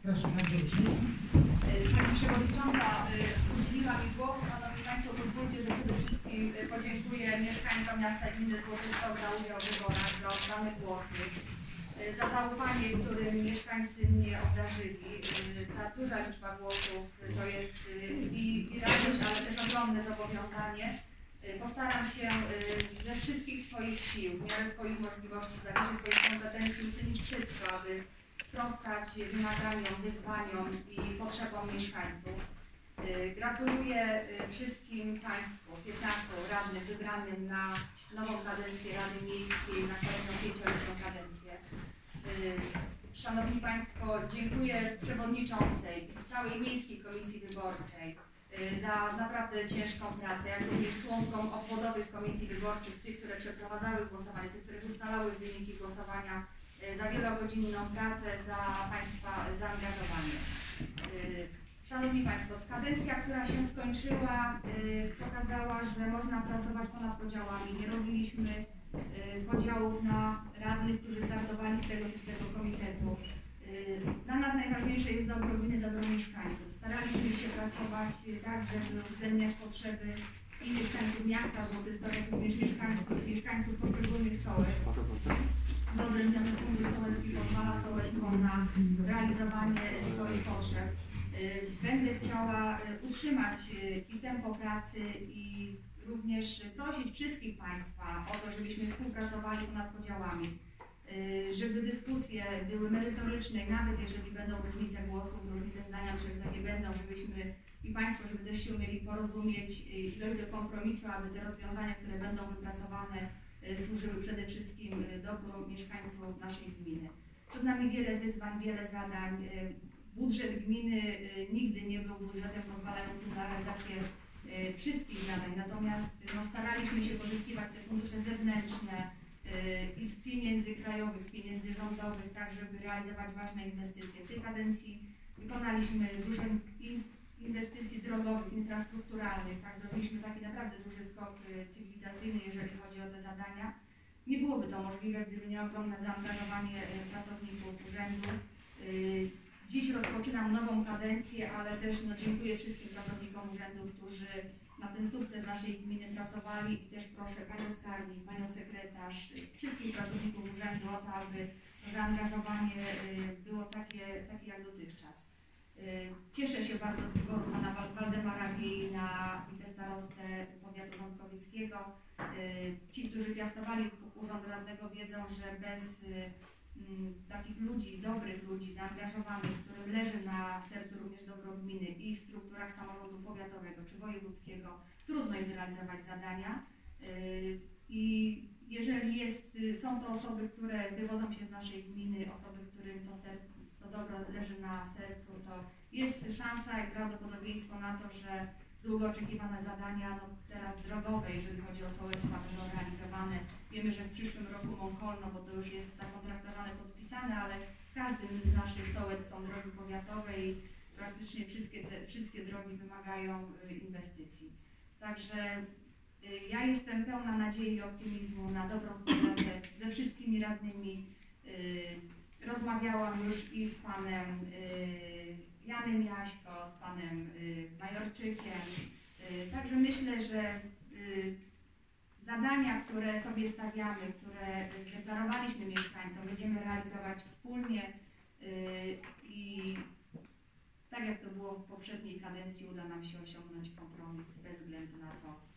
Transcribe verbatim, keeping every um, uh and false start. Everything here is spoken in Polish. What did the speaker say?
Proszę bardzo. Pani Przewodnicząca udzieliła mi głosu. Szanowni Państwo, pozwólcie, że przede wszystkim podziękuję mieszkańcom miasta i gminy Złotystok za udział w wyborach, za oddane głosy, za zaufanie, którym mieszkańcy mnie obdarzyli. Ta duża liczba głosów to jest i, i radość, ale też ogromne zobowiązanie. Postaram się ze wszystkich swoich sił, w miarę swoich możliwości, w zakresie swoich kompetencji uczynić wszystko, aby sprostać wymaganiom, wyzwaniom i potrzebom mieszkańców. Gratuluję wszystkim Państwu, piętnastu radnych wybranym na nową kadencję Rady Miejskiej, na kolejną pięcioletnią kadencję. Szanowni Państwo, dziękuję Przewodniczącej i całej Miejskiej Komisji Wyborczej za naprawdę ciężką pracę, jak również członkom obwodowych komisji wyborczych, tych, które przeprowadzały głosowanie, tych, które ustalały wyniki głosowania, za wielogodzinną pracę, za Państwa zaangażowanie. Szanowni Państwo, kadencja, która się skończyła, pokazała, że można pracować ponad podziałami. Nie robiliśmy podziałów na radnych, którzy startowali z tego czystego komitetu. Dla nas najważniejsze jest dobro gminy, dobro mieszkańców. Staraliśmy się pracować tak, żeby uwzględniać potrzeby i mieszkańców miasta Złotystok, jak również mieszkańców, mieszkańców poszczególnych sołectw. Wyodrębniony fundusz sołecki pozwala sołectwom na realizowanie swoich potrzeb. Będę chciała utrzymać i tempo pracy i również prosić wszystkich Państwa o to, żebyśmy współpracowali ponad podziałami, żeby dyskusje były merytoryczne i nawet jeżeli będą różnice głosów, różnice zdania, czy takie będą, żebyśmy i Państwo, żeby też się umieli porozumieć i dojść do kompromisu, aby te rozwiązania, które będą wypracowane, służyły przede wszystkim dobru mieszkańców naszej gminy. Przed nami wiele wyzwań, wiele zadań. Budżet gminy nigdy nie był budżetem pozwalającym na realizację wszystkich zadań, natomiast no, staraliśmy się pozyskiwać te fundusze zewnętrzne i z pieniędzy krajowych, z pieniędzy rządowych, tak żeby realizować ważne inwestycje. W tej kadencji wykonaliśmy duże inwestycji drogowych, infrastrukturalnych, tak zrobiliśmy taki naprawdę duży skok cywilizacyjny, jeżeli chodzi o te zadania. Nie byłoby to możliwe, gdyby nie ogromne zaangażowanie pracowników urzędu. Dziś rozpoczynam nową kadencję, ale też no, dziękuję wszystkim pracownikom urzędu, którzy na ten sukces naszej gminy pracowali i też proszę Panią Skarbnik, Panią Sekretarz, wszystkich pracowników urzędu o to, aby to zaangażowanie było takie, takie jak dotychczas. Cieszę się bardzo z wyboru Pana Waldemara Wiei na wicestarostę powiatu ząbkowieckiego. Ci, którzy piastowali urząd radnego, wiedzą, że bez takich ludzi, dobrych ludzi, zaangażowanych, którym leży na sercu również dobro gminy i w strukturach samorządu powiatowego czy wojewódzkiego, trudno jest zrealizować zadania. I jeżeli jest, są to osoby, które wywodzą się z naszej gminy, osoby, którym to, ser, to dobro leży na sercu, to jest szansa i prawdopodobieństwo na to, że długo oczekiwane zadania, no teraz drogowe, jeżeli chodzi o sołectwa, będą realizowane. Wiemy, że w przyszłym roku Mąkolno, bo to już jest zakontraktowane, podpisane, ale w każdym z naszych sołectw są drogi powiatowe i praktycznie wszystkie, te, wszystkie drogi wymagają inwestycji. Także y, ja jestem pełna nadziei i optymizmu na dobrą współpracę ze wszystkimi radnymi. Y, rozmawiałam już i z panem y, Janem Jaśko, z panem y, Majorczykiem. Y, także myślę, że y, zadania, które sobie stawiamy, które deklarowaliśmy mieszkańcom, będziemy realizować wspólnie y, i tak jak to było w poprzedniej kadencji, uda nam się osiągnąć kompromis bez względu na to,